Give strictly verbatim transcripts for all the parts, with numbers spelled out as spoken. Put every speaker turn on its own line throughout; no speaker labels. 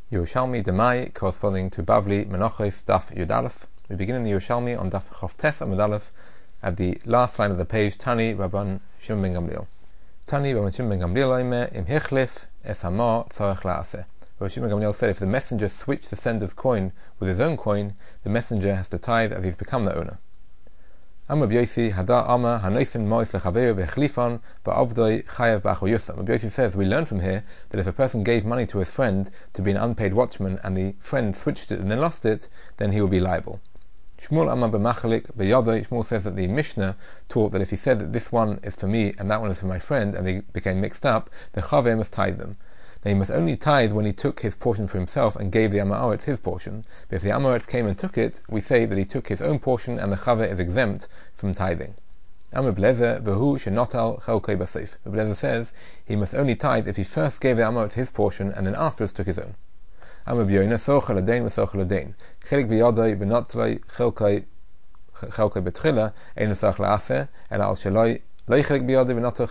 Yerushalmi Demai, corresponding to Bavli Menachos Daf Yud Aleph. We begin in the Yerushalmi on Daf Chof Tes Amud Aleph at the last line of the page. Tani Rabban Shimon ben Gamliel. Tani Rabban Shimon ben Gamliel Oime Im Hichlif Es Hamar Tzarech La'aseh. Rabban Shimon ben Gamliel said, if the messenger switched the sender's coin with his own coin, the messenger has to tithe as he's become the owner. Am Rabbi Yossi Hada Ama Hanoisen Mois Lechaveru Vechlifan Ba'avdoi Chayav B'Acho Yusam. Rabbi Yossi says we learn from here that if a person gave money to his friend to be an unpaid watchman and the friend switched it and then lost it, then he will be liable. Shmuel Amma B'Machalik B'Yadoi. Shmuel says that the Mishnah taught that if he said that this one is for me and that one is for my friend and they became mixed up, the Chaveh must tithe them. Now he must only tithe when he took his portion for himself and gave the Amaretz his portion. But if the Amaretz came and took it, we say that he took his own portion and the Chaveh is exempt from tithing. Amar Blezer v'hu shenotal chelkei b'seif. Blezer says he must only tithe if he first gave the Amaretz his portion and then afterwards took his own. Amar B'yoina sochel adein v'sochel adein. Chelik b'yadoi v'notlei chelkei chelkei b'tchila ein nesach la'aseh ela al sheloi. B'Yoina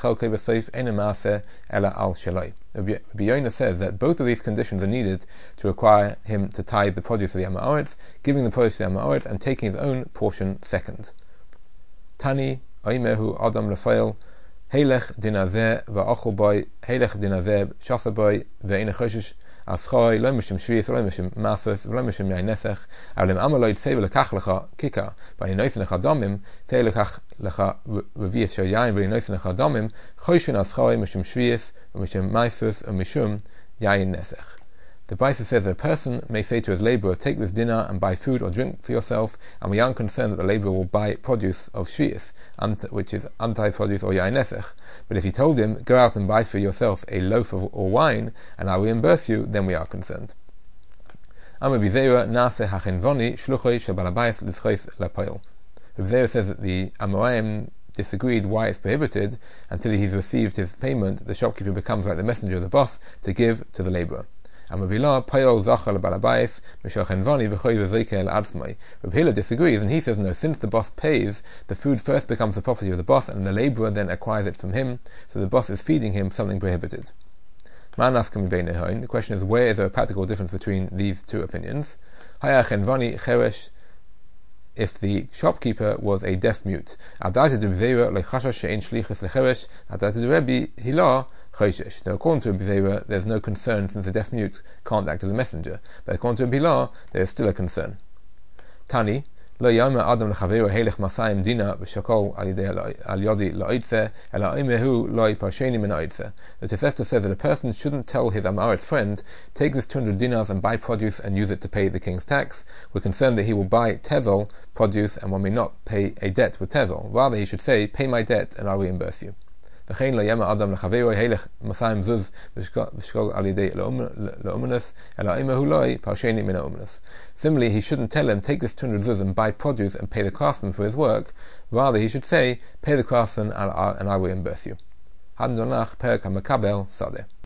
says that both of these conditions are needed to require him to tithe the produce of the Amaretz, giving the produce of the Amaretz and taking his own portion second. Tani Oimehu Adam Lefail Heilech Dinazeh Va'achol Boy Heilech Dinazeh Shasa Boy Ve'ina Choshish Aschoi Lo Mishim Shvius Lo Mishim Masos Lo Mishim Yainesech Avlim Amaloid Seve Lekach Lecha Kika Va'inoisen Lecha Domim Te Lekach Lecha Revius Shoyayin Va'inoisen Lecha Domim Choshin Aschoi Mishim Shvius Mishim Masos Mishum Yainesech. The Brisa says that a person may say to his labourer, take this dinner and buy food or drink for yourself, and we aren't concerned that the labourer will buy produce of shvius, which is anti-produce or yain nesech. But if he told him, go out and buy for yourself a loaf of or wine, and I will reimburse you, then we are concerned. Rabbi Zeira says that the Amoraim disagreed why it's prohibited. Until he's received his payment, the shopkeeper becomes like the messenger of the boss to give to the labourer. Rabbi Hillel disagrees, and he says no, since the boss pays, the food first becomes the property of the boss and the labourer then acquires it from him, so the boss is feeding him something prohibited. The question is, where is there a practical difference between these two opinions? If the shopkeeper was a deaf mute, now, according to Rabbi Zeira, there is no concern since the deaf mute can't act as a messenger, but according to Rabbi Hillel, there is still a concern. Tani, lo yama adam lechaveru heilech masayim dina v'shakol al yodi la'oitze ela oimehu lo parsheni min ha'oitze. The Tosefta says that a person shouldn't tell his Amaretz friend, take this two hundred dinars and buy produce and use it to pay the king's tax. We're concerned that he will buy tevel, produce, and one may not pay a debt with tevel. Rather, he should say, pay my debt and I'll reimburse you. Similarly, he shouldn't tell him, take this two hundred zuz and buy produce and pay the craftsman for his work. Rather, he should say, pay the craftsman and I will reimburse you.